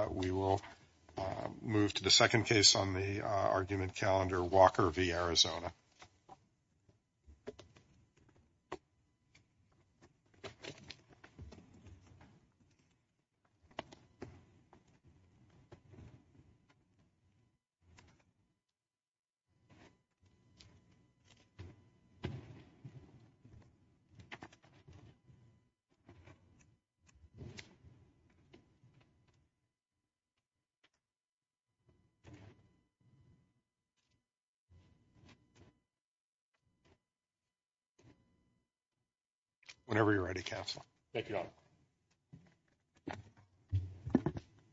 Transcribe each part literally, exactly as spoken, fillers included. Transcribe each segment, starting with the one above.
we will uh, move to the second case on the uh, argument calendar, Walker v. Arizona. Whenever you're ready, counsel. Thank you, Your Honor.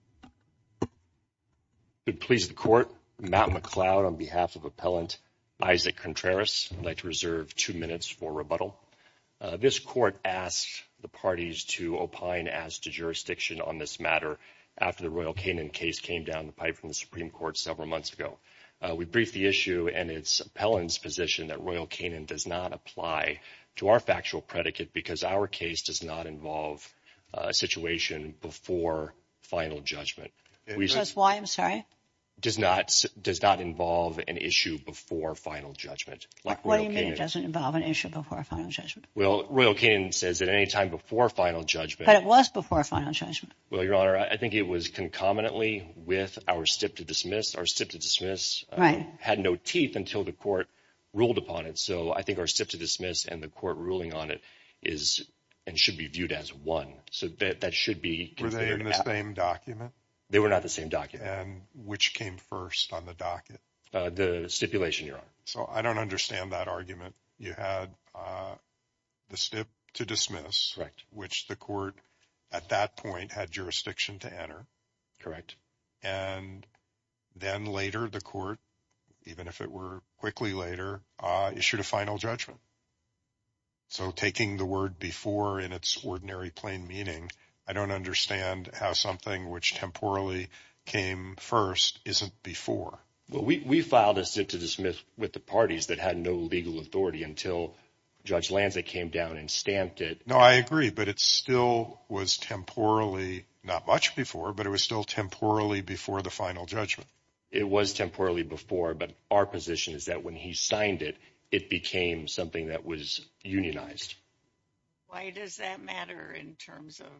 If it please the court, Matt McLeod on behalf of appellant Isaac Contreras. I'd like to reserve two minutes for rebuttal. Uh, this court asked the parties to opine as to jurisdiction on this matter after the Royal Canin case came down the pipe from the Supreme Court several months ago. Uh, we briefed the issue, and it's appellant's position that Royal Canin does not apply to our factual predicate because our case does not involve uh, a situation before final judgment. We, Because why? I'm sorry? Does not does not involve an issue before final judgment. Like what Royal do you mean Canin. It doesn't involve an issue before final judgment? Well, Royal Canin says that any time before final judgment. But it was before final judgment. Well, Your Honor, I think it was concomitantly with our stip to dismiss. Our stip to dismiss uh, right. had no teeth until the court ruled upon it. So I think our stip to dismiss and the court ruling on it is and should be viewed as one. So that that should be considered. Were they in the ap- same document? They were not the same document. And which came first on the docket? Uh, the stipulation, Your Honor. So I don't understand that argument. You had uh, the stip to dismiss. Correct. Which the court at that point had jurisdiction to enter. Correct. And then later the court, even if it were quickly later, uh, issued a final judgment. So taking the word before in its ordinary plain meaning, I don't understand how something which temporally came first isn't before. Well, we, we filed a stip to dismiss with the parties that had no legal authority until Judge Lanza came down and stamped it. No, I agree, but it still was temporally, not much before, but it was still temporally before the final judgment. It was temporally before, but our position is that when he signed it, it became something that was unionized. Why does that matter in terms of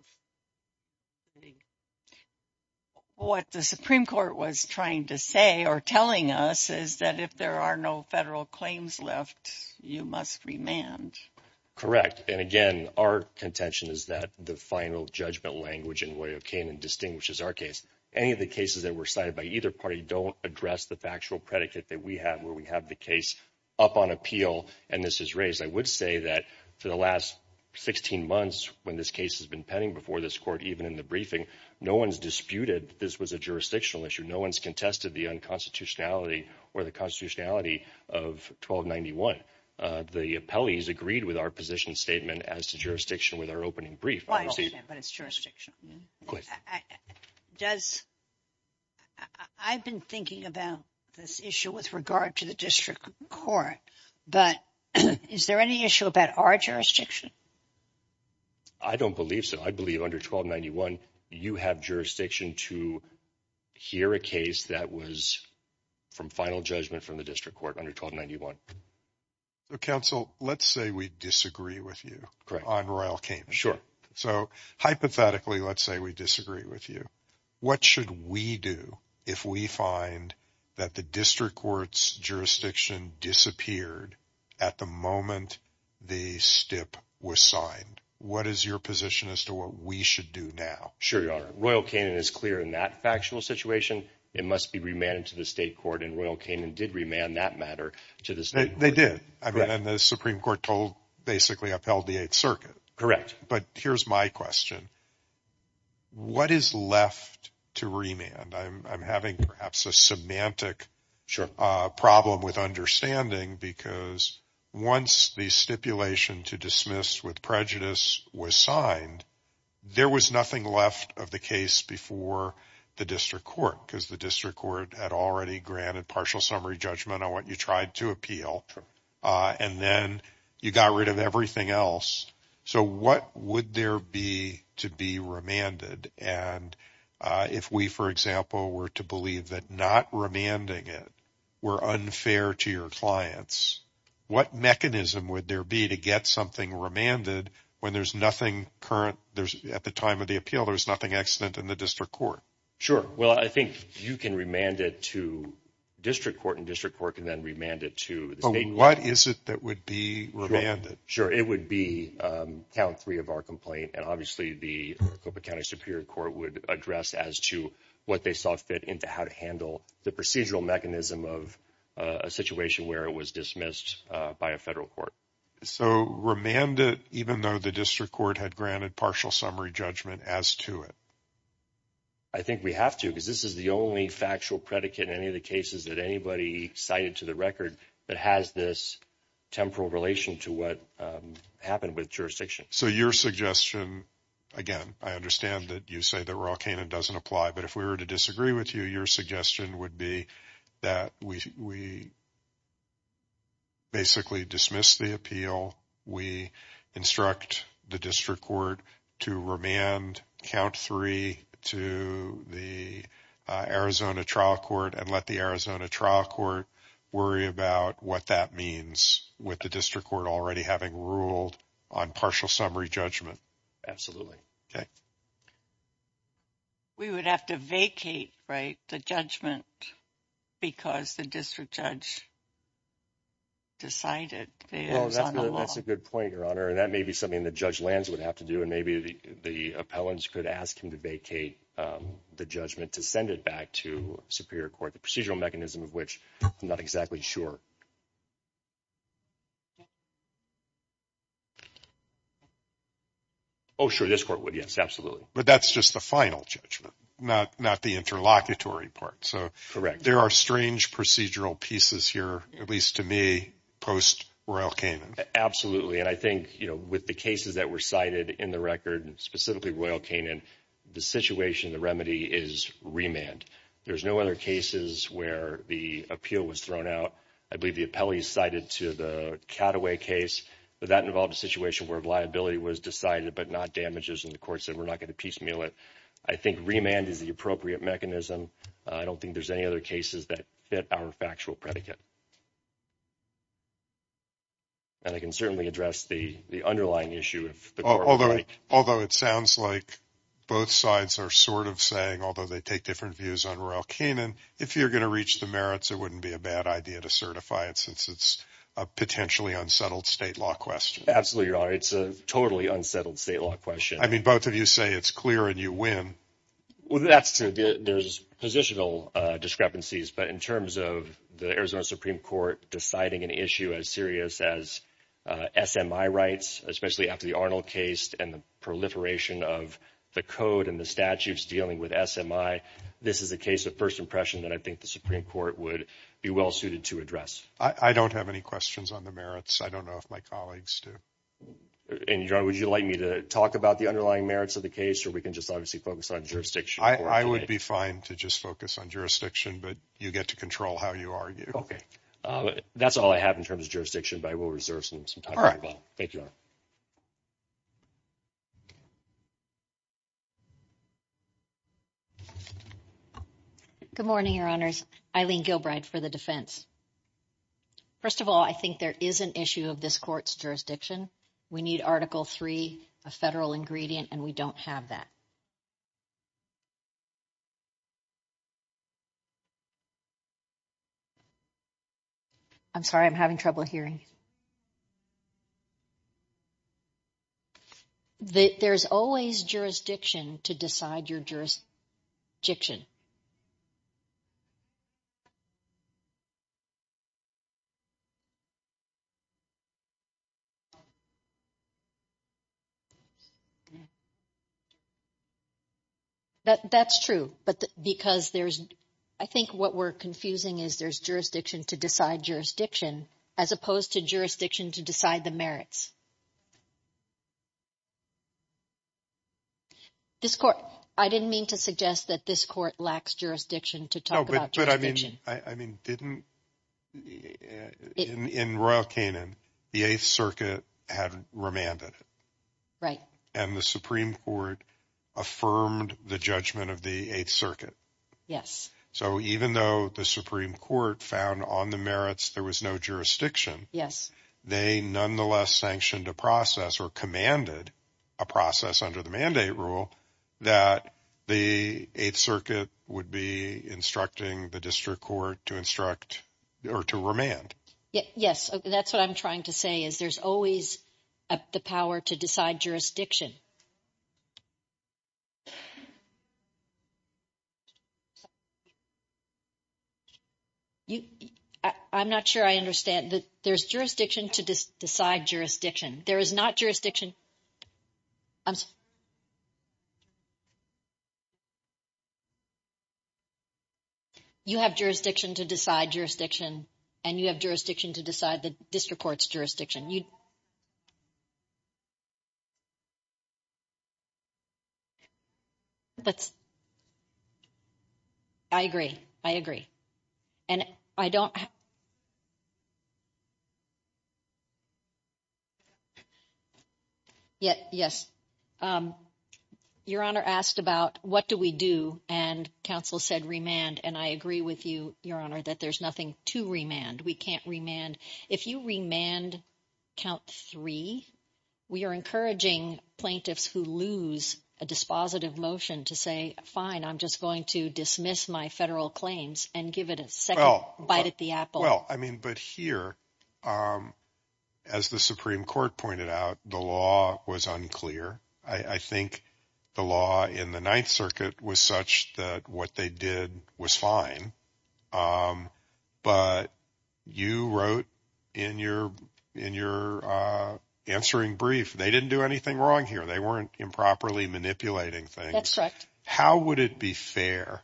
what the Supreme Court was trying to say or telling us is that if there are no federal claims left, you must remand? Correct. And again, our contention is that the final judgment language in Royal Canin distinguishes our case. Any of the cases that were cited by either party don't address the factual predicate that we have, where we have the case up on appeal and this is raised. I would say that for the last sixteen months, when this case has been pending before this court, even in the briefing, no one's disputed this was a jurisdictional issue. No one's contested the unconstitutionality or the constitutionality of twelve ninety-one. Uh, the appellees agreed with our position statement as to jurisdiction with our opening brief. Well, I understand, but it's jurisdictional. Go ahead. I, I, does I, I've been thinking about this issue with regard to the district court, but is there any issue about our jurisdiction? I don't believe so. I believe under twelve ninety-one, you have jurisdiction to hear a case that was from final judgment from the district court under twelve ninety-one. So, counsel, let's say we disagree with you Correct. on Royal Canin. Sure. So hypothetically, let's say we disagree with you. What should we do if we find that the district court's jurisdiction disappeared at the moment the stip was signed? What is your position as to what we should do now? Sure, Your Honor. Royal Canin is clear in that factual situation. It must be remanded to the state court, and Royal Canin did remand that matter to the state they, court. They did. I Correct. mean, and the Supreme Court told, basically upheld the Eighth Circuit. Correct. But here's my question. What is left to remand? I'm, I'm having perhaps a semantic sure. uh, problem with understanding, because once the stipulation to dismiss with prejudice was signed, there was nothing left of the case before the district court, because the district court had already granted partial summary judgment on what you tried to appeal. Sure. Uh, and then you got rid of everything else. So what would there be to be remanded? And uh, if we, for example, were to believe that not remanding it were unfair to your clients, what mechanism would there be to get something remanded when there's nothing current, there's at the time of the appeal, there's nothing extant in the district court? Sure. Well, I think you can remand it to district court, and district court can then remand it to the But state court. what is it that would be remanded? Sure. Sure. It would be um, count three of our complaint, and obviously the Maricopa County Superior Court would address as to what they saw fit into how to handle the procedural mechanism of uh, a situation where it was dismissed uh, by a federal court. So remand it even though the district court had granted partial summary judgment as to it? I think we have to, because this is the only factual predicate in any of the cases that anybody cited to the record that has this temporal relation to what um, happened with jurisdiction. So your suggestion, again, I understand that you say that Royal Canin doesn't apply, but if we were to disagree with you, your suggestion would be that we we basically dismiss the appeal, we instruct the district court to remand count three to the uh, Arizona trial court and let the Arizona trial court worry about what that means with the district court already having ruled on partial summary judgment. Absolutely. Okay. We would have to vacate, right, the judgment because the district judge decided the Well, that's Arizona a, law. that's a good point, Your Honor, and that may be something that Judge Lanz would have to do, and maybe the, the appellants could ask him to vacate um, the judgment to send it back to Superior Court, the procedural mechanism of which I'm not exactly sure. Oh, sure, this court would, yes, absolutely. But that's just the final judgment, not not the interlocutory part. So Correct. There are strange procedural pieces here, at least to me, post Royal Canin. Absolutely, and I think, you know, with the cases that were cited in the record, specifically Royal Canin, the situation, the remedy is remand. There's no other cases where the appeal was thrown out. I believe the appellees cited to the Cataway case, but that involved a situation where liability was decided but not damages, and the court said we're not going to piecemeal it. I think remand is the appropriate mechanism. Uh, I don't think there's any other cases that fit our factual predicate. And I can certainly address the, the underlying issue if the court Although, would like. although it sounds like both sides are sort of saying, although they take different views on Royal Canin, if you're going to reach the merits, it wouldn't be a bad idea to certify it since it's a potentially unsettled state law question. Absolutely, Your Honor. It's a totally unsettled state law question. I mean, both of you say it's clear and you win. Well, that's true. There's positional uh, discrepancies, but in terms of the Arizona Supreme Court deciding an issue as serious as uh, S M I rights, especially after the Arnold case and the proliferation of the code and the statutes dealing with S M I, this is a case of first impression that I think the Supreme Court would be well suited to address. I, I don't have any questions on the merits. I don't know if my colleagues do. And, Your Honor, would you like me to talk about the underlying merits of the case, or we can just obviously focus on jurisdiction? I, I would be fine to just focus on jurisdiction, but you get to control how you argue. Okay. Uh, that's all I have in terms of jurisdiction, but I will reserve some, some time. All right. to move on. Thank you, Your Honor. Good morning, Your Honors. Eileen Gilbride for the defense. First of all, I think there is an issue of this court's jurisdiction. We need Article three, a federal ingredient, and we don't have that. I'm sorry, I'm having trouble hearing. The, there's always jurisdiction to decide your jurisdiction. That that's true, but the, because there's, I think what we're confusing is there's jurisdiction to decide jurisdiction as opposed to jurisdiction to decide the merits. This court, I didn't mean to suggest that this court lacks jurisdiction to talk no, but, about jurisdiction. But I mean, I, I mean, didn't in in Royal Canin, the Eighth Circuit had remanded it, right? And the Supreme Court affirmed the judgment of the Eighth Circuit. Yes. So even though the Supreme Court found on the merits there was no jurisdiction, Yes. they nonetheless sanctioned a process or commanded a process under the mandate rule that the Eighth Circuit would be instructing the district court to instruct or to remand. Yes, that's what I'm trying to say is there's always a, the power to decide jurisdiction. You, I, I'm not sure I understand that there's jurisdiction to dis, decide jurisdiction. There is not jurisdiction. I'm sorry. You have jurisdiction to decide jurisdiction, and you have jurisdiction to decide the district court's jurisdiction. You, that's, I agree. I agree. And I don't, yeah, yes. Um, Your Honor asked about what do we do, and counsel said remand, and I agree with you, Your Honor, that there's nothing to remand. We can't remand. If you remand count three, we are encouraging plaintiffs who lose a dispositive motion to say, fine, I'm just going to dismiss my federal claims and give it a second Well, bite at the apple. Well, I mean, but here, um, as the Supreme Court pointed out, the law was unclear. I, I think the law in the Ninth Circuit was such that what they did was fine. Um, but you wrote in your in your uh, answering brief, they didn't do anything wrong here. They weren't improperly manipulating things. That's correct. How would it be fair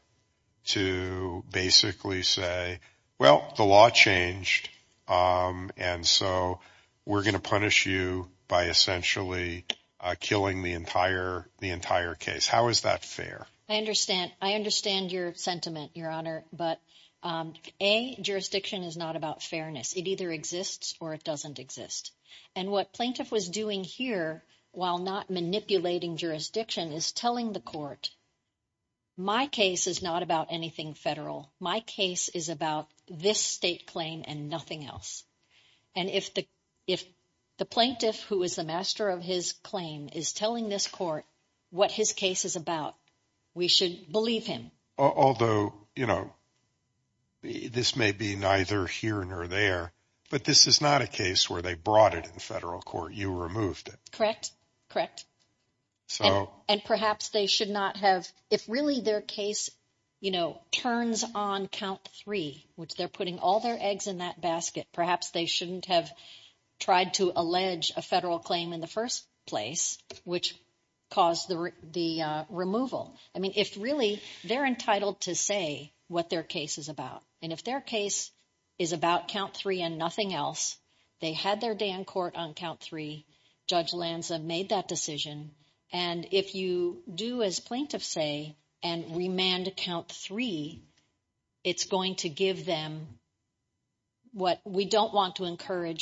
to basically say, well, the law changed, um, and so we're going to punish you by essentially uh, killing the entire the entire case? How is that fair? I understand. I understand your sentiment, Your Honor, but um, A, jurisdiction is not about fairness. It either exists or it doesn't exist. And what plaintiff was doing here, while not manipulating jurisdiction, is telling the court, my case is not about anything federal. My case is about this state claim and nothing else. And if the if the plaintiff, who is the master of his claim, is telling this court what his case is about, we should believe him. Although, you know, this may be neither here nor there, but this is not a case where they brought it in federal court. You removed it. Correct? Correct. So, and, and perhaps they should not have, if really their case, you know, turns on count three, which they're putting all their eggs in that basket, perhaps they shouldn't have tried to allege a federal claim in the first place, which caused the the uh, removal. I mean, if really they're entitled to say what their case is about, and if their case is about count three and nothing else, they had their day in court on count three. Judge Lanza made that decision. And if you do as plaintiffs say and remand count three, it's going to give them what we don't want to encourage.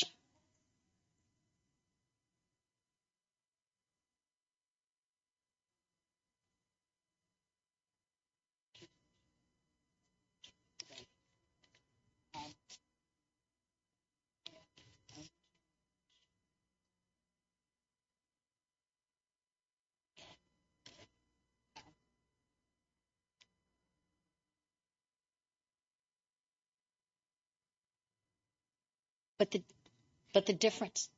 But the but the difference.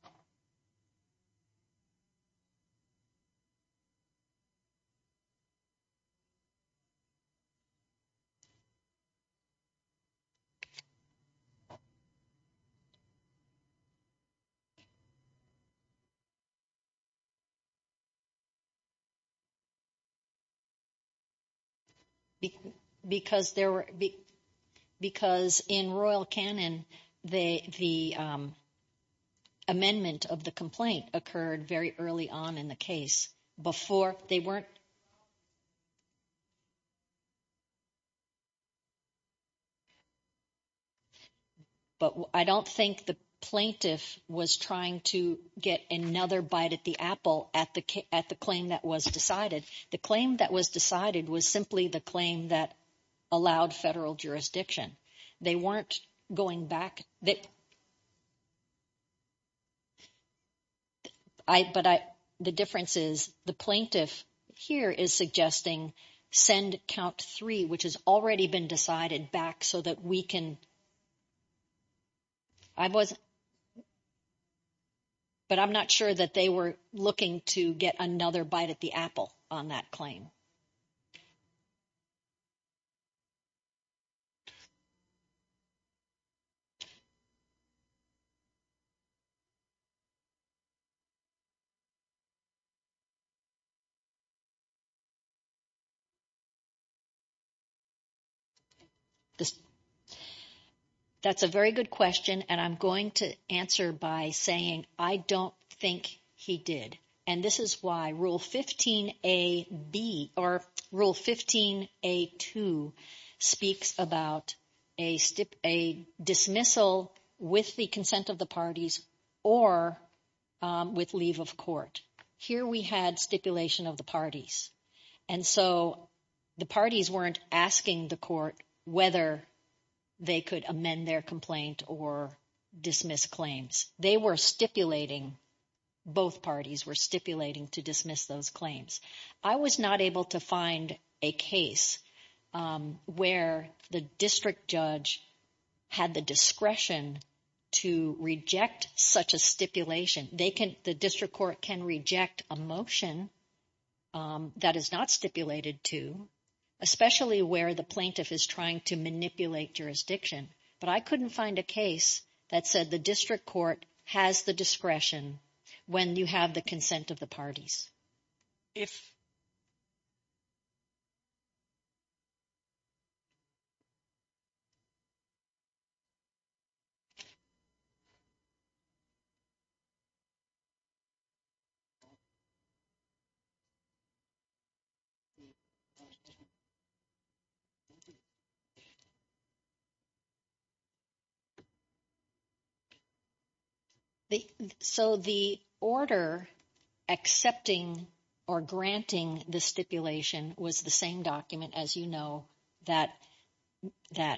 Because there were because in Royal Canon the the um, amendment of the complaint occurred very early on in the case before they weren't. But I don't think the plaintiff was trying to get another bite at the apple at the at the claim that was decided. The claim that was decided was simply the claim that allowed federal jurisdiction. They weren't going back. They, I, but I, the difference is the plaintiff here is suggesting send count three, which has already been decided, back so that we can. I was, but I'm not sure that they were looking to get another bite at the apple on that claim. This, that's a very good question, and I'm going to answer by saying I don't think he did. And this is why Rule fifteen A B or Rule fifteen A two speaks about a, stip, a dismissal with the consent of the parties or um, with leave of court. Here we had stipulation of the parties. And so the parties weren't asking the court whether they could amend their complaint or dismiss claims. They were stipulating, both parties were stipulating to dismiss those claims. I was not able to find a case um, where the district judge had the discretion to reject such a stipulation. They can, the district court can reject a motion um, that is not stipulated to, especially where the plaintiff is trying to manipulate jurisdiction. But I couldn't find a case that said the district court has the discretion when you have the consent of the parties. If The, so the order accepting or granting the stipulation was the same document, as you know, that that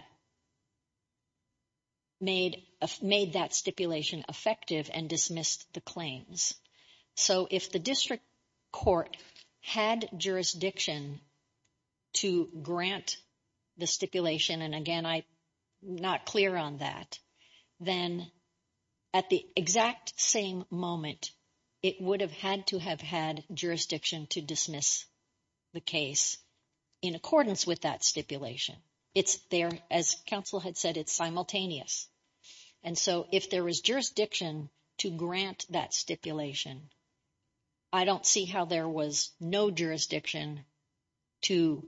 made made that stipulation effective and dismissed the claims. So if the district court had jurisdiction to grant the stipulation, and again, I'm not clear on that, then at the exact same moment, it would have had to have had jurisdiction to dismiss the case in accordance with that stipulation. It's there, as counsel had said, it's simultaneous. And so if there was jurisdiction to grant that stipulation, I don't see how there was no jurisdiction to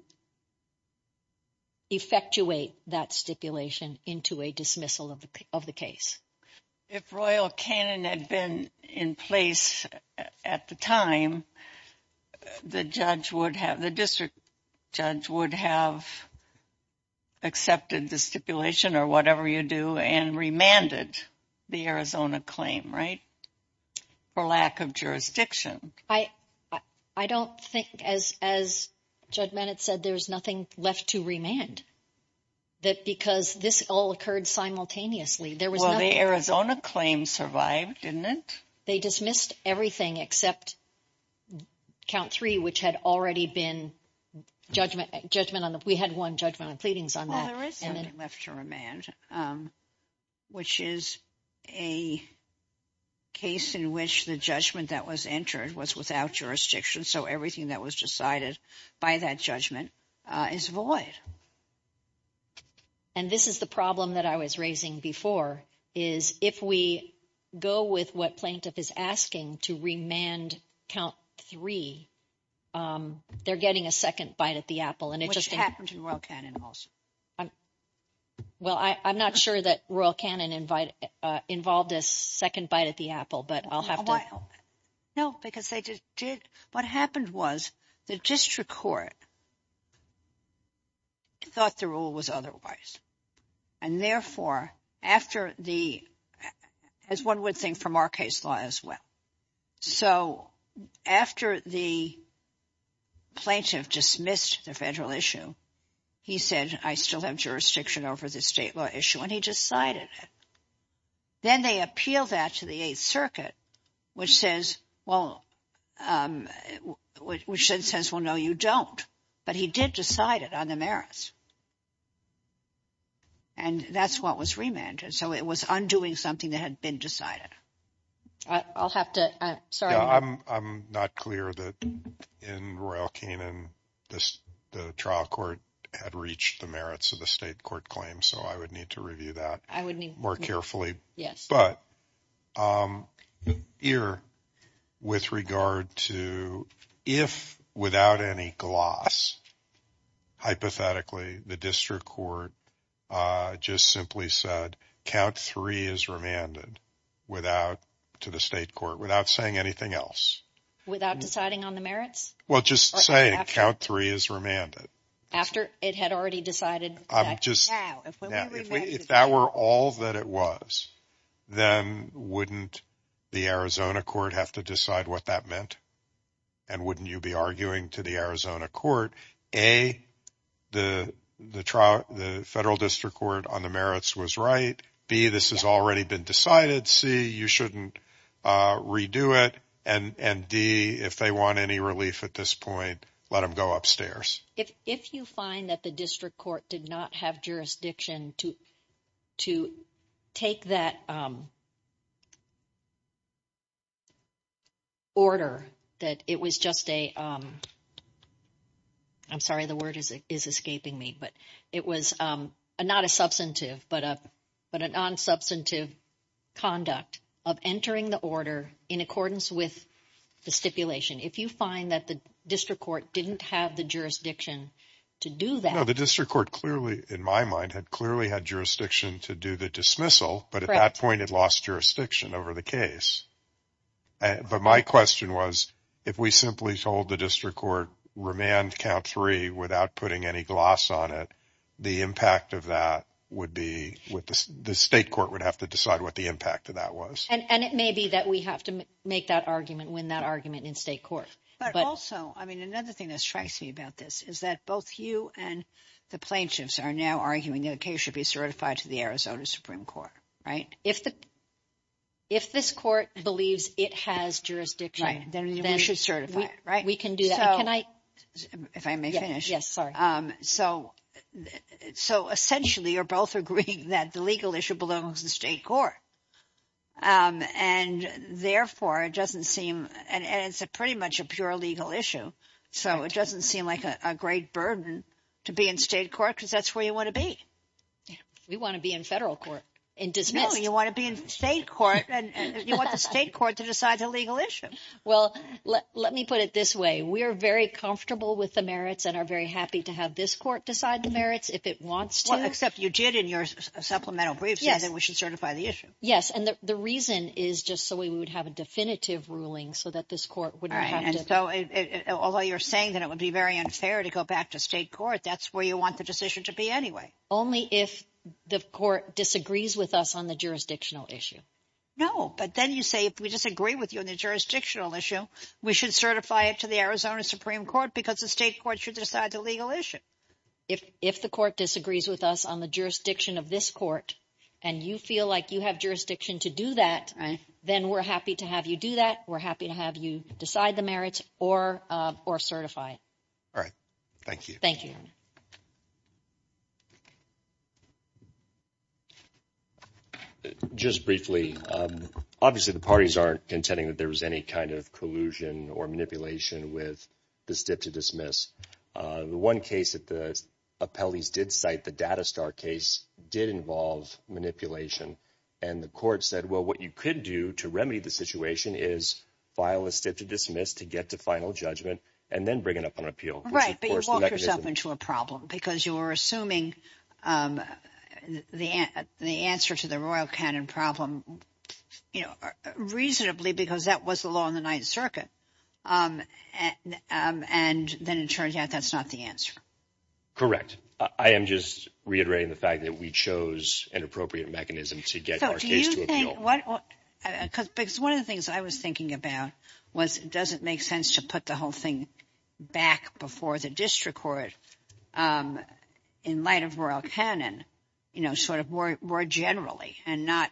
effectuate that stipulation into a dismissal of the, of the case. if Royal Canin had been in place at the time, the judge would have, the district judge would have accepted the stipulation or whatever you do and remanded the Arizona claim, right? For lack of jurisdiction. I I, I don't think, as as Judge Bennett said, there's nothing left to remand. That because this all occurred simultaneously. There was well, nothing. the Arizona claim survived, didn't it? They dismissed everything except count three, which had already been judgment judgment on the. We had one judgment on pleadings on Well, that. there is and something then, left to remand, um, which is a case in which the judgment that was entered was without jurisdiction, so everything that was decided by that judgment uh, is void. And this is the problem that I was raising before, is if we go with what plaintiff is asking to remand count three, um, they're getting a second bite at the apple. And it Which just happened in Royal Canin also. I'm, well, I, I'm not sure that Royal Canin invite, uh, involved a second bite at the apple, but I'll have to. Why? No, because they just did. What happened was the district court thought the rule was otherwise. And therefore, after the as one would think from our case law as well. So after the plaintiff dismissed the federal issue, he said, I still have jurisdiction over the state law issue, and he decided it. Then they appeal that to the Eighth Circuit, which says, well, um, which, which then says, well, no, you don't. But he did decide it on the merits. And that's what was remanded. So it was undoing something that had been decided. I, I'll have to, uh, sorry. Yeah, I'm, I'm not clear that in Royal Canin, this, the trial court had reached the merits of the state court claim. So I would need to review that I would need more carefully. Yes. But, um, here, with regard to if without any gloss, hypothetically, the district court uh, just simply said, count three is remanded without to the state court, without saying anything else. Without deciding on the merits? Well, just Or saying after- count three is remanded. After it had already decided I'm that just Now, if we now, if, we, remanded if that were all that it was, then wouldn't the Arizona court have to decide what that meant? And wouldn't you be arguing to the Arizona court, A, the the trial, the federal district court on the merits was right, B, this has already been decided, C, you shouldn't uh, redo it, and and D, if they want any relief at this point, let them go upstairs. If if you find that the district court did not have jurisdiction to to take that um, order, that it was just a um, I'm sorry, the word is is escaping me, but it was um, a, not a substantive, but a but a non-substantive conduct of entering the order in accordance with the stipulation. If you find that the district court didn't have the jurisdiction to do that. No, the district court clearly, in my mind, had clearly had jurisdiction to do the dismissal, but at Correct. that point it lost jurisdiction over the case. Uh, but my question was, if we simply told the district court remand count three without putting any gloss on it, the impact of that would be with the, the state court would have to decide what the impact of that was. And, and it may be that we have to m- make that argument, win that argument in state court. But, But- also, I mean, another thing that strikes me about this is that both you and the plaintiffs are now arguing that the case should be certified to the Arizona Supreme Court, right? If the if this court believes it has jurisdiction, Right. Then we should certify we, it, right? We can do that. So- And can I? If I may Yeah, finish. yes, sorry. Um, so, so essentially, you're both agreeing that the legal issue belongs in state court. Um, and therefore, it doesn't seem, and, and it's a pretty much a pure legal issue. So it doesn't seem like a, a great burden to be in state court because that's where you want to be. We want to be in federal court and No, dismissed. you want to be in state court, and, and you want the state court to decide the legal issue. Well, let, let me put it this way. We're very comfortable with the merits and are very happy to have this court decide the merits if it wants to. Well, except you did in your s- supplemental brief say Yes. that we should certify the issue. Yes, and the, the reason is just so we would have a definitive ruling so that this court All wouldn't right, have and to. so it, it, it- although you're saying that it would be very unfair to go back to state court, that's where you want the decision to be anyway. Only if the court disagrees with us on the jurisdictional issue. No, but then you say if we disagree with you on the jurisdictional issue, we should certify it to the Arizona Supreme Court because the state court should decide the legal issue. If if the court disagrees with us on the jurisdiction of this court and you feel like you have jurisdiction to do that, Right. then we're happy to have you do that. We're happy to have you decide the merits or uh, or certify it. All right. Thank you. Thank you, Your Honor. Just briefly, um, obviously the parties aren't contending that there was any kind of collusion or manipulation with the stip to dismiss. Uh, the one case that the appellees did cite, the DataStar case, did involve manipulation. And the court said, well, what you could do to remedy the situation is file a stip to dismiss to get to final judgment and then bring it up on appeal. which, Right, of but you course, the walked yourself mechanism- into a problem because you were assuming um, the an- the answer to the Royal Canin problem, you know, reasonably because that was the law in the Ninth Circuit. Um, and, um, and then it turns out that's not the answer. Correct. Uh, I am just reiterating the fact that we chose an appropriate mechanism to get So our do case you to think appeal. what, what uh, cause, because one of the things I was thinking about was, does it make sense to put the whole thing back before the district court, um, in light of Royal Canon, you know, sort of more, more generally and not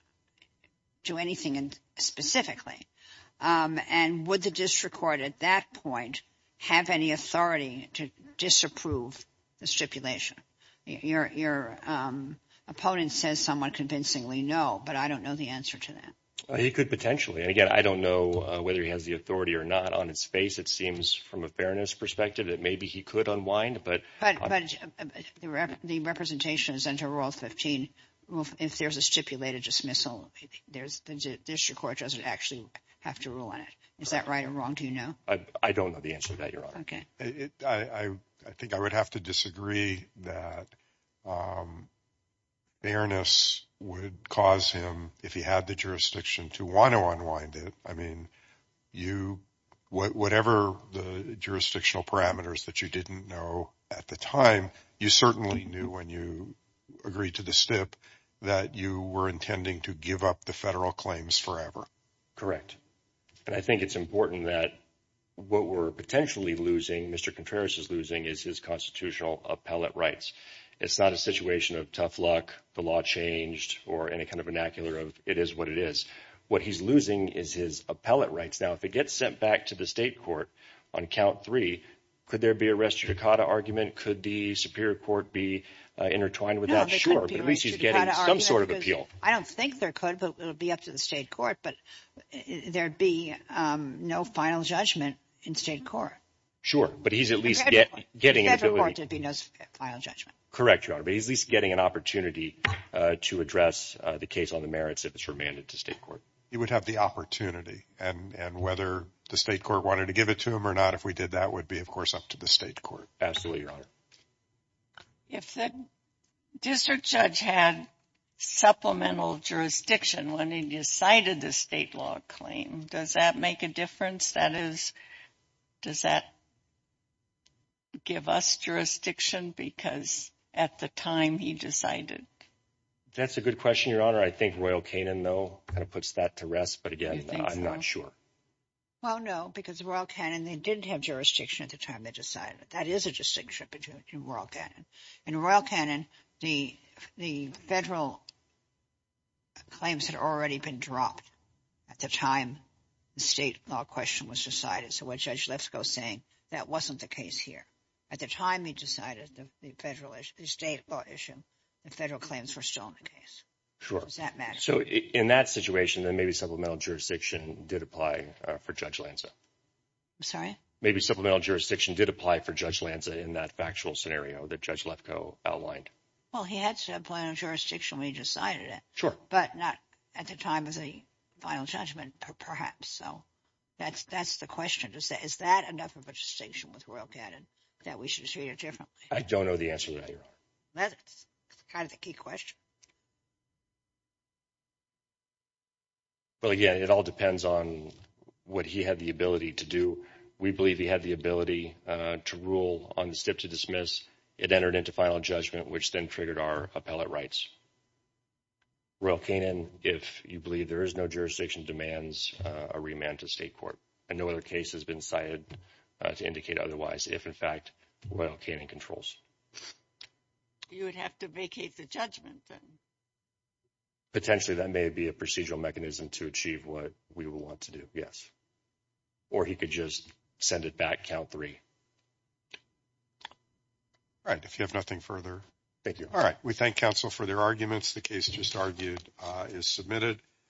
do anything in specifically. Um, and would the district court at that point have any authority to disapprove the stipulation? Your, your, um, opponent says somewhat convincingly no, but I don't know the answer to that. Uh, he could potentially. And again, I don't know uh, whether he has the authority or not. On its face, it seems from a fairness perspective that maybe he could unwind, but But, but uh, the, rep- the representation is under Rule fifteen. If there's a stipulated dismissal, there's the di- district court doesn't actually have to rule on it. Is that right or wrong? Do you know? I, I don't know the answer to that, Your Honor. Okay. It, I, I, I think I would have to disagree that um, fairness would cause him, if he had the jurisdiction, to want to unwind it. I mean, you, wh- whatever the jurisdictional parameters that you didn't know at the time, you certainly knew when you agreed to the stip that you were intending to give up the federal claims forever. Correct. And I think it's important that what we're potentially losing, Mister Contreras is losing, is his constitutional appellate rights. It's not a situation of tough luck, the law changed, or any kind of vernacular of it is what it is. What he's losing is his appellate rights. Now, if it gets sent back to the state court on count three, could there be a res judicata argument? Could the Superior Court be uh, intertwined with No, that? there Sure, couldn't be but a at least res he's getting judicata some argument sort of because appeal. I don't think there could, but it would be up to the state court. But there'd be um, no final judgment in state court. Sure, but he's at least Federal get, court. getting an Federal ability. court, there'd be no final judgment. Correct, Your Honor, but he's at least getting an opportunity uh, to address uh, the case on the merits if it's remanded to state court. He would have the opportunity, and, and whether the state court wanted to give it to him or not, if we did that, would be, of course, up to the state court. Absolutely, Your Honor. If the district judge had supplemental jurisdiction when he decided the state law claim, does that make a difference? That is, does that give us jurisdiction because at the time he decided? That's a good question, Your Honor. I think Royal Canin, though, kind of puts that to rest, but again, think I'm so? not sure. Well, no, because Royal Canon, they didn't have jurisdiction at the time they decided. That is a distinction between in Royal Canon. In Royal Canon, the the federal claims had already been dropped at the time the state law question was decided. So what Judge Lefkoe is saying, that wasn't the case here. At the time he decided the, the federal issue, the state law issue, the federal claims were still in the case. Sure. Does that matter? So in that situation, then maybe supplemental jurisdiction did apply uh, for Judge Lanza. I'm sorry? Maybe supplemental jurisdiction did apply for Judge Lanza in that factual scenario that Judge Lefkoe outlined. Well, he had supplemental jurisdiction when he decided it. Sure. But not at the time of the final judgment, perhaps. So that's that's the question. Is that, is that enough of a distinction with Royal Canon that we should treat it differently? I don't know the answer to that, Your Honor. That's kind of the key question. Well, again, it all depends on what he had the ability to do. We believe he had the ability uh, to rule on the stip to dismiss. It entered into final judgment, which then triggered our appellate rights. Royal Canin, if you believe there is no jurisdiction, demands uh, a remand to state court. And no other case has been cited uh, to indicate otherwise, if, in fact, Royal Canin controls. You would have to vacate the judgment then. Potentially, that may be a procedural mechanism to achieve what we would want to do, yes. Or he could just send it back, count three. All right, if you have nothing further. Thank you. All right, we thank counsel for their arguments. The case just argued uh, is submitted.